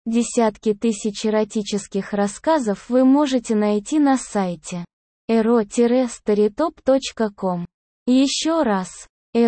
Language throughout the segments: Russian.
Десятки тысяч эротических рассказов вы можете найти на сайте ero-storytop.com. Еще раз,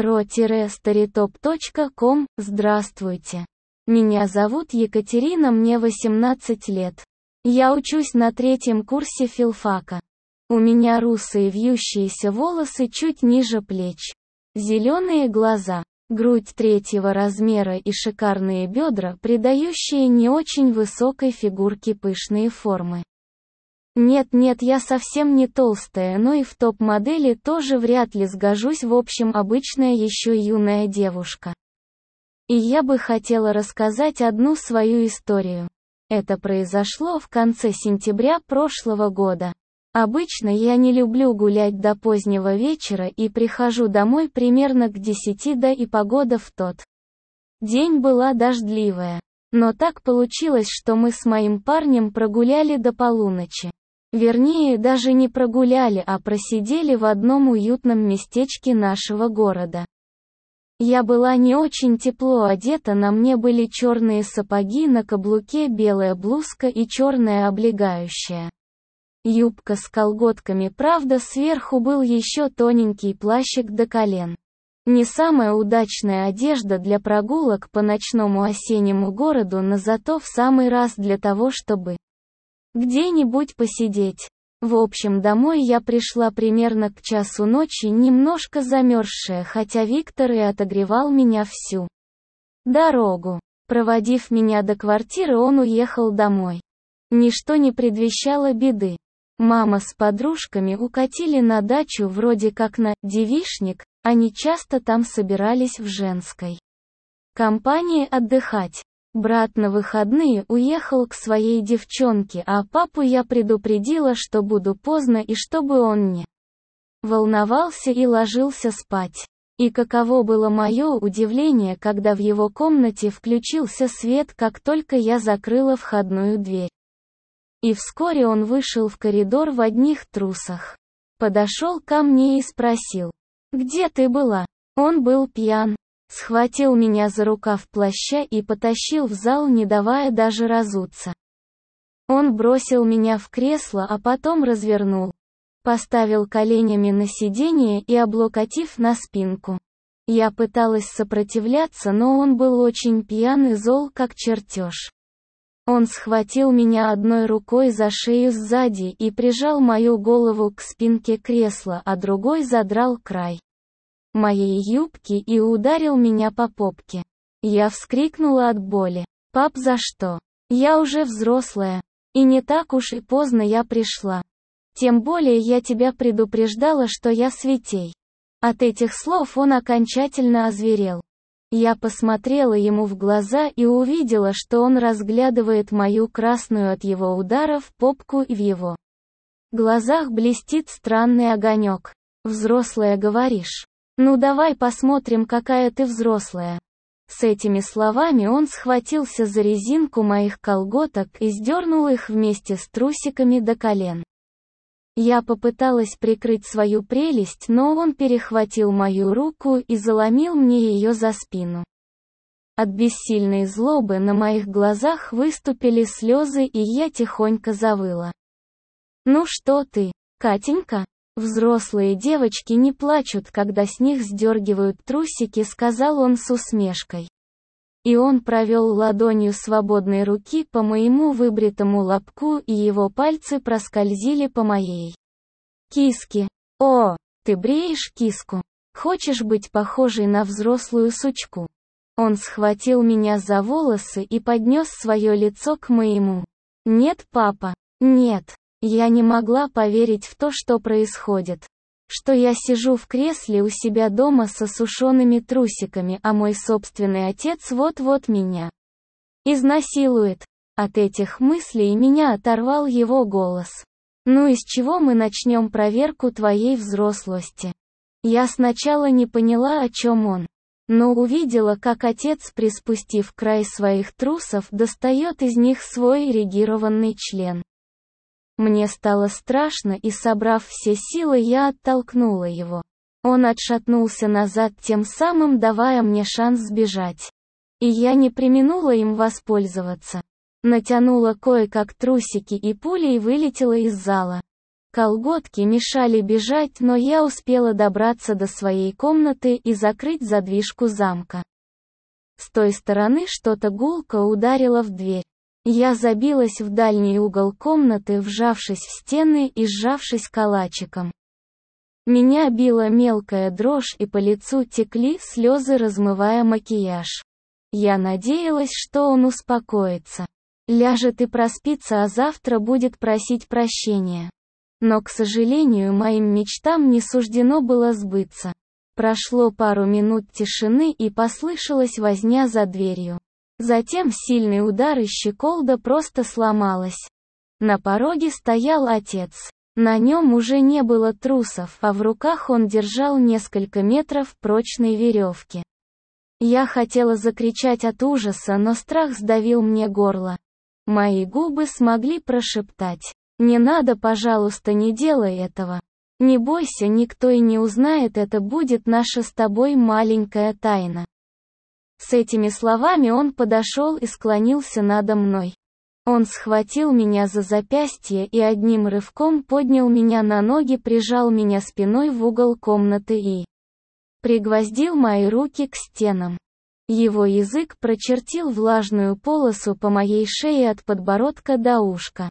ero-storytop.com. Здравствуйте. Меня зовут Екатерина, мне 18 лет. Я учусь на 3-м курсе филфака. У меня русые вьющиеся волосы чуть ниже плеч. Зеленые глаза. Грудь 3-го размера и шикарные бедра, придающие не очень высокой фигурке пышные формы. Нет, я совсем не толстая, но и в топ-модели тоже вряд ли сгожусь, в общем, обычная еще юная девушка. И я бы хотела рассказать одну свою историю. Это произошло в конце сентября прошлого года. Обычно я не люблю гулять до позднего вечера и прихожу домой примерно к 10, да и погода в тот день была дождливая. Но так получилось, что мы с моим парнем прогуляли до полуночи. Вернее, даже не прогуляли, а просидели в одном уютном местечке нашего города. Я была не очень тепло одета, на мне были черные сапоги, на каблуке белая блузка и черная облегающая юбка с колготками, правда сверху был еще тоненький плащик до колен. Не самая удачная одежда для прогулок по ночному осеннему городу, но зато в самый раз для того, чтобы где-нибудь посидеть. В общем, домой я пришла примерно к часу ночи, немножко замерзшая, хотя Виктор и отогревал меня всю дорогу. Проводив меня до квартиры, он уехал домой. Ничто не предвещало беды. Мама с подружками укатили на дачу, вроде как на девичник, они часто там собирались в женской компании отдыхать. Брат на выходные уехал к своей девчонке, а папу я предупредила, что буду поздно и чтобы он не волновался и ложился спать. И каково было мое удивление, когда в его комнате включился свет, как только я закрыла входную дверь. И вскоре он вышел в коридор в одних трусах. Подошел ко мне и спросил: «Где ты была?» Он был пьян. Схватил меня за рукав плаща и потащил в зал, не давая даже разуться. Он бросил меня в кресло, а потом развернул. Поставил коленями на сиденье и облокотив на спинку. Я пыталась сопротивляться, но он был очень пьян и зол как чертеж. Он схватил меня одной рукой за шею сзади и прижал мою голову к спинке кресла, а другой задрал край моей юбки и ударил меня по попке. Я вскрикнула от боли. «Пап, за что? Я уже взрослая. И не так уж и поздно я пришла. Тем более я тебя предупреждала, что я святей». От этих слов он окончательно озверел. Я посмотрела ему в глаза и увидела, что он разглядывает мою красную от его ударов попку, и в его глазах блестит странный огонек. «Взрослая, говоришь? Ну давай посмотрим, какая ты взрослая». С этими словами он схватился за резинку моих колготок и сдернул их вместе с трусиками до колен. Я попыталась прикрыть свою прелесть, но он перехватил мою руку и заломил мне ее за спину. От бессильной злобы на моих глазах выступили слезы, и я тихонько завыла. «Ну что ты, Катенька? Взрослые девочки не плачут, когда с них сдергивают трусики», — сказал он с усмешкой. И он провел ладонью свободной руки по моему выбритому лобку, и его пальцы проскользили по моей киске. «О, ты бреешь киску? Хочешь быть похожей на взрослую сучку?» Он схватил меня за волосы и поднес свое лицо к моему. «Нет, папа, нет». Я не могла поверить в то, что происходит. Что я сижу в кресле у себя дома со сушеными трусиками, а мой собственный отец вот-вот меня изнасилует. От этих мыслей меня оторвал его голос. «Ну и с чего мы начнем проверку твоей взрослости?» Я сначала не поняла, о чем он. Но увидела, как отец, приспустив край своих трусов, достает из них свой эрегированный член. Мне стало страшно, и, собрав все силы, я оттолкнула его. Он отшатнулся назад, тем самым давая мне шанс сбежать. И я не преминула им воспользоваться. Натянула кое-как трусики и пулей вылетела из зала. Колготки мешали бежать, но я успела добраться до своей комнаты и закрыть задвижку замка. С той стороны что-то гулко ударило в дверь. Я забилась в дальний угол комнаты, вжавшись в стены и сжавшись калачиком. Меня била мелкая дрожь, и по лицу текли слезы, размывая макияж. Я надеялась, что он успокоится, ляжет и проспится, а завтра будет просить прощения. Но, к сожалению, моим мечтам не суждено было сбыться. Прошло пару минут тишины, и послышалась возня за дверью. Затем сильный удар, и щеколда просто сломалась. На пороге стоял отец. На нем уже не было трусов, а в руках он держал несколько метров прочной веревки. Я хотела закричать от ужаса, но страх сдавил мне горло. Мои губы смогли прошептать: «Не надо, пожалуйста, не делай этого. Не бойся, никто и не узнает, это будет наша с тобой маленькая тайна». С этими словами он подошел и склонился надо мной. Он схватил меня за запястье и одним рывком поднял меня на ноги, прижал меня спиной в угол комнаты и пригвоздил мои руки к стенам. Его язык прочертил влажную полосу по моей шее от подбородка до ушка.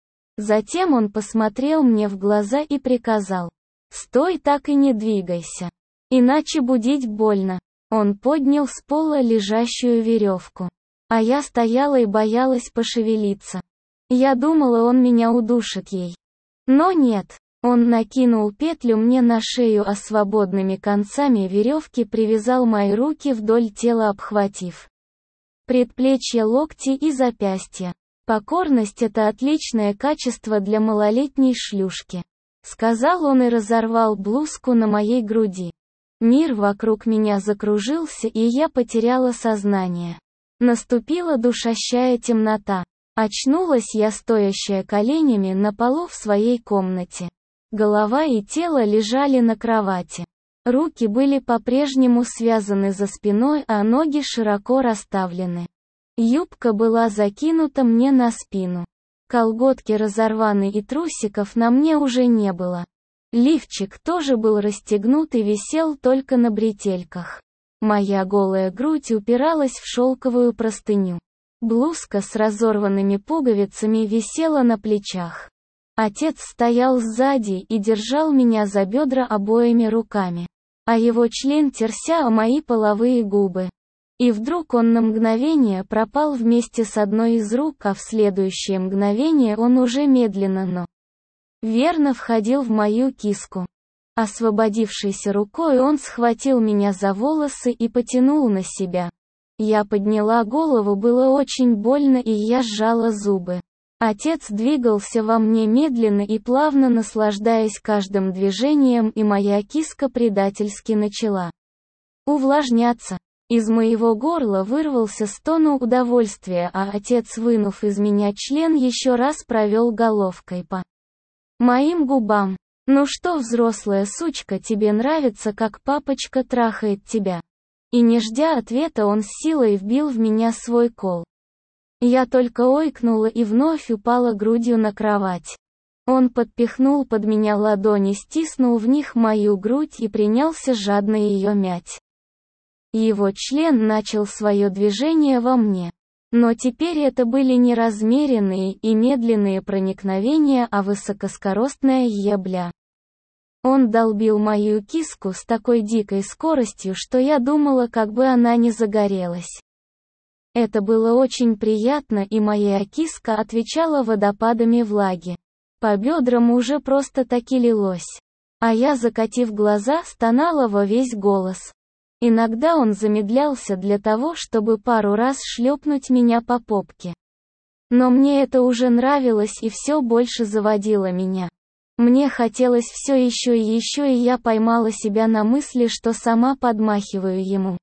Затем он посмотрел мне в глаза и приказал: «Стой так и не двигайся. Иначе будить больно». Он поднял с пола лежащую веревку. А я стояла и боялась пошевелиться. Я думала, он меня удушит ей. Но нет. Он накинул петлю мне на шею, а свободными концами веревки привязал мои руки вдоль тела, обхватив предплечья, локти и запястья. «Покорность — это отличное качество для малолетней шлюшки», — сказал он и разорвал блузку на моей груди. Мир вокруг меня закружился, и я потеряла сознание. Наступила душащая темнота. Очнулась я, стоящая коленями на полу в своей комнате. Голова и тело лежали на кровати. Руки были по-прежнему связаны за спиной, а ноги широко расставлены. Юбка была закинута мне на спину. Колготки разорваны, и трусиков на мне уже не было. Лифчик тоже был расстегнут и висел только на бретельках. Моя голая грудь упиралась в шелковую простыню. Блузка с разорванными пуговицами висела на плечах. Отец стоял сзади и держал меня за бедра обоими руками, а его член терся о мои половые губы. И вдруг он на мгновение пропал вместе с одной из рук, а в следующее мгновение он уже медленно, но верно входил в мою киску. Освободившейся рукой он схватил меня за волосы и потянул на себя. Я подняла голову, было очень больно, и я сжала зубы. Отец двигался во мне медленно и плавно, наслаждаясь каждым движением, и моя киска предательски начала увлажняться. Из моего горла вырвался стон удовольствия, а отец, вынув из меня член, еще раз провел головкой по моим губам. «Ну что, взрослая сучка, тебе нравится, как папочка трахает тебя?» И не ждя ответа, он с силой вбил в меня свой кол. Я только ойкнула и вновь упала грудью на кровать. Он подпихнул под меня ладони, стиснул в них мою грудь и принялся жадно ее мять. Его член начал свое движение во мне. Но теперь это были не размеренные и медленные проникновения, а высокоскоростная ебля. Он долбил мою киску с такой дикой скоростью, что я думала, как бы она не загорелась. Это было очень приятно, и моя киска отвечала водопадами влаги. По бедрам уже просто-таки лилось. А я, закатив глаза, стонала во весь голос. Иногда он замедлялся для того, чтобы пару раз шлепнуть меня по попке. Но мне это уже нравилось и все больше заводило меня. Мне хотелось все еще, и я поймала себя на мысли, что сама подмахиваю ему.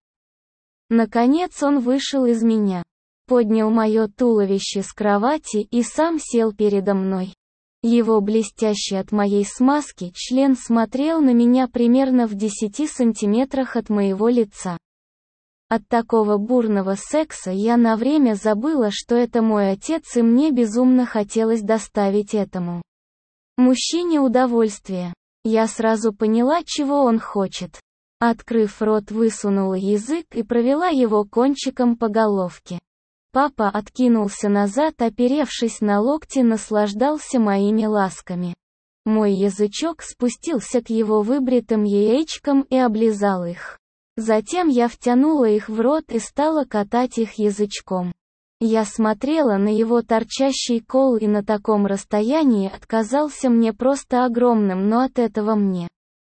Наконец он вышел из меня, поднял мое туловище с кровати и сам сел передо мной. Его блестящий от моей смазки член смотрел на меня примерно в 10 сантиметрах от моего лица. От такого бурного секса я на время забыла, что это мой отец, и мне безумно хотелось доставить этому мужчине удовольствие. Я сразу поняла, чего он хочет. Открыв рот, высунула язык и провела его кончиком по головке. Папа откинулся назад, оперевшись на локти, наслаждался моими ласками. Мой язычок спустился к его выбритым яичкам и облизал их. Затем я втянула их в рот и стала катать их язычком. Я смотрела на его торчащий кол, и на таком расстоянии отказался мне просто огромным, но от этого мне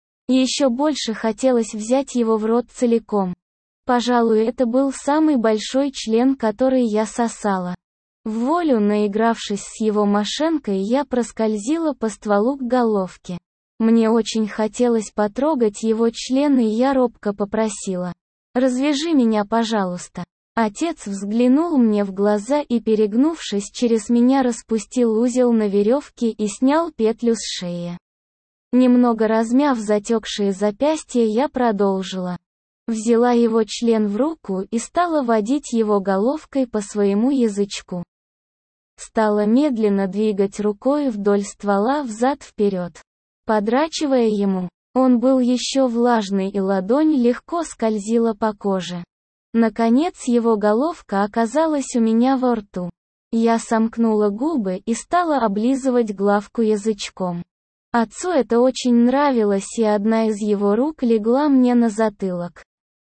еще больше хотелось взять его в рот целиком. Пожалуй, это был самый большой член, который я сосала. Вволю наигравшись с его мошенкой, я проскользила по стволу к головке. Мне очень хотелось потрогать его член, и я робко попросила: «Развяжи меня, пожалуйста». Отец взглянул мне в глаза и, перегнувшись через меня, распустил узел на веревке и снял петлю с шеи. Немного размяв затекшие запястья, я продолжила. Взяла его член в руку и стала водить его головкой по своему язычку. Стала медленно двигать рукой вдоль ствола взад-вперед, подрачивая ему. Он был еще влажный, и ладонь легко скользила по коже. Наконец его головка оказалась у меня во рту. Я сомкнула губы и стала облизывать главку язычком. Отцу это очень нравилось, и одна из его рук легла мне на затылок.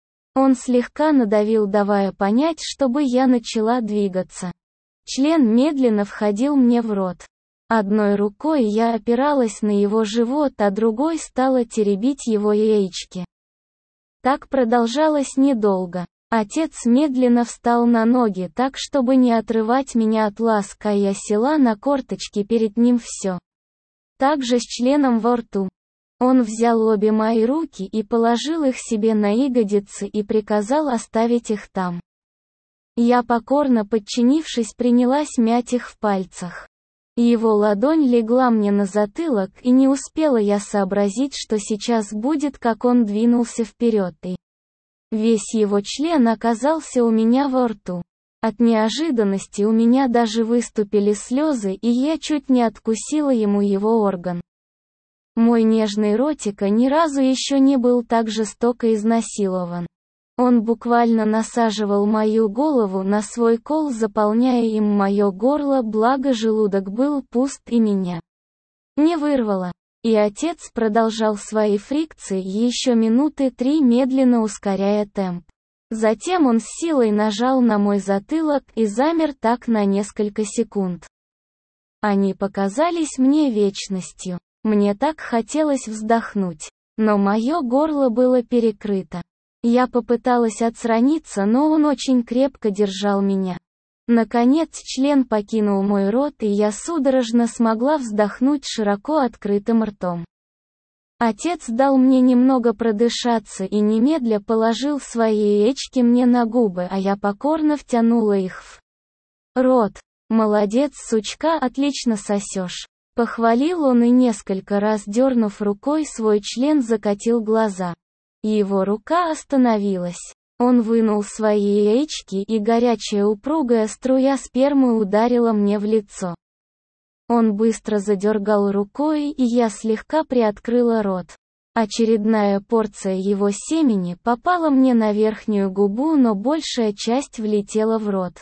Он слегка надавил, давая понять, чтобы я начала двигаться. Член медленно входил мне в рот. Одной рукой я опиралась на его живот, а другой стала теребить его яички. Так продолжалось недолго. Отец медленно встал на ноги так, чтобы не отрывать меня от ласк, а я села на корточки перед ним все так же с членом во рту. Он взял обе мои руки и положил их себе на ягодицы и приказал оставить их там. Я, покорно подчинившись, принялась мять их в пальцах. Его ладонь легла мне на затылок, и не успела я сообразить, что сейчас будет, как он двинулся вперед, и весь его член оказался у меня во рту. От неожиданности у меня даже выступили слезы, и я чуть не откусила ему его орган. Мой нежный ротик ни разу еще не был так жестоко изнасилован. Он буквально насаживал мою голову на свой кол, заполняя им мое горло, благо желудок был пуст и меня не вырвало. И отец продолжал свои фрикции еще минуты 3, медленно ускоряя темп. Затем он с силой нажал на мой затылок и замер так на несколько секунд. Они показались мне вечностью. Мне так хотелось вздохнуть. Но мое горло было перекрыто. Я попыталась отстраниться, но он очень крепко держал меня. Наконец член покинул мой рот, и я судорожно смогла вздохнуть широко открытым ртом. Отец дал мне немного продышаться и немедля положил свои яички мне на губы, а я покорно втянула их в рот. «Молодец, сучка, отлично сосешь», — похвалил он и, несколько раз дернув рукой свой член, закатил глаза. Его рука остановилась. Он вынул свои яички, и горячая упругая струя спермы ударила мне в лицо. Он быстро задергал рукой, и я слегка приоткрыла рот. Очередная порция его семени попала мне на верхнюю губу, но большая часть влетела в рот.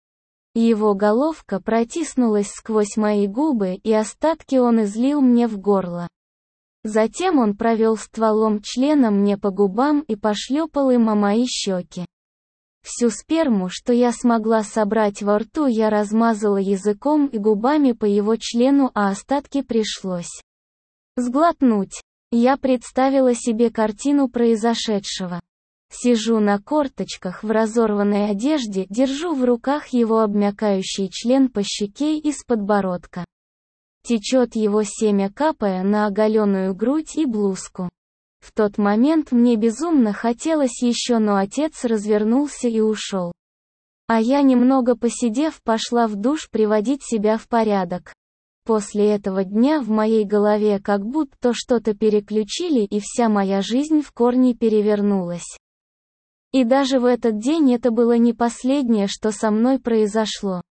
Его головка протиснулась сквозь мои губы, и остатки он излил мне в горло. Затем он провел стволом члена мне по губам и пошлепал им о мои щеки. Всю сперму, что я смогла собрать во рту, я размазала языком и губами по его члену, а остатки пришлось сглотнуть. Я представила себе картину произошедшего. Сижу на корточках в разорванной одежде, держу в руках его обмякающий член по щеке и с подбородка. Течет его семя, капая на оголенную грудь и блузку. В тот момент мне безумно хотелось еще, но отец развернулся и ушел. А я, немного посидев, пошла в душ приводить себя в порядок. После этого дня в моей голове как будто что-то переключили, и вся моя жизнь в корне перевернулась. И даже в этот день это было не последнее, что со мной произошло.